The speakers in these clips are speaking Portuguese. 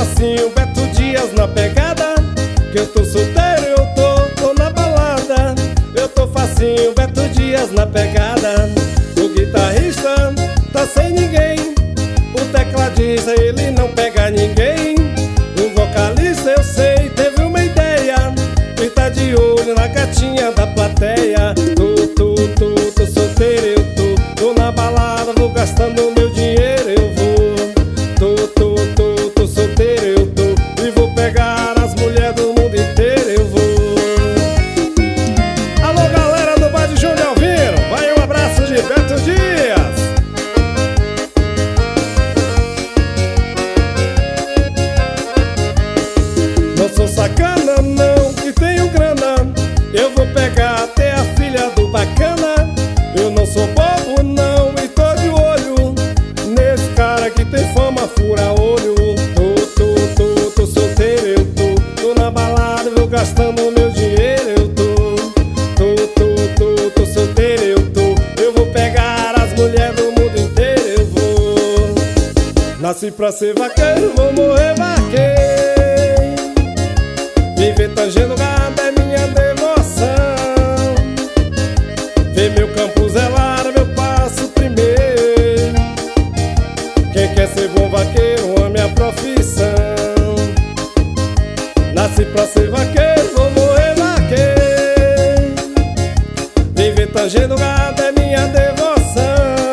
facinho, Beto Dias na pegada. Que eu tô solteiro, eu tô na balada. Eu tô facinho, Beto Dias na pegada. O guitarrista tá sem ninguém, o tecladista ele não pega ninguém. O vocalista eu sei, teve uma ideia, e tá de olho na gatinha da plateia. Tô solteiro, eu tô na balada, vou gastando meu dinheiro, eu vou. Tô solteiro, eu tô, e vou pegar as mulheres do mundo inteiro, eu vou. Alô galera do Bar de João de Alvino, vai um abraço de Beto Dias. Não sou sacana não, que tenho grana, eu vou pegar até a filha do bacana. Eu não sou bobo não, e tô de olho nesse cara que tem fama, fura olho. Tô solteiro, eu tô na balada, vou gastando meu dinheiro, eu tô solteiro, eu vou pegar as mulheres do mundo inteiro, eu vou. Nasci pra ser vaqueiro, vou morrer vaqueiro. Viver tangendo gado é minha devoção. Ver meu campo zelar, meu passo primeiro. Quem quer ser bom vaqueiro, ame a profissão. Nasci pra ser vaqueiro, vou morrer vaqueiro. Viver tangendo gado é minha devoção.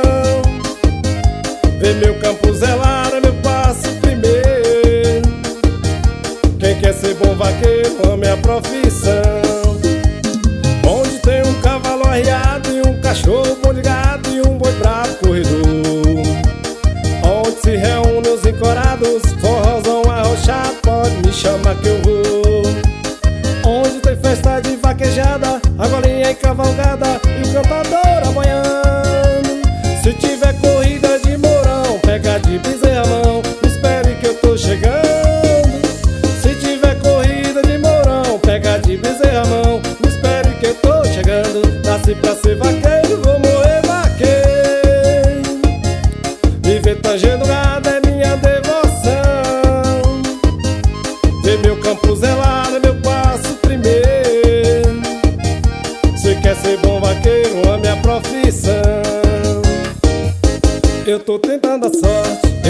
Ver meu campo zelar, meu passo primeiro. Quem quer ser bom vaqueiro, ame a profissão. Onde tem um cavalo arriado e um cachorro bom de gado e um boi bravo corredor. Onde se reúnem os encorados, forrozão arrochado, pode me chamar que eu vou. Onde tem festa de vaquejada, a golinha encavalgada e o cantador aboiando. Se tiver corrida de mourão, pega de bezerra a mão, espere que eu tô chegando. Se tiver corrida de mourão, pega de bezerra a mão, espere que eu tô chegando. Nasci pra ser vaqueiro, vou morrer vaqueiro. Viver tangendo gado é minha devoção. Ver meu campo zelado, meu passo primeiro. Se quer ser bom vaqueiro, ame a profissão. Eu tô tentando a sorte,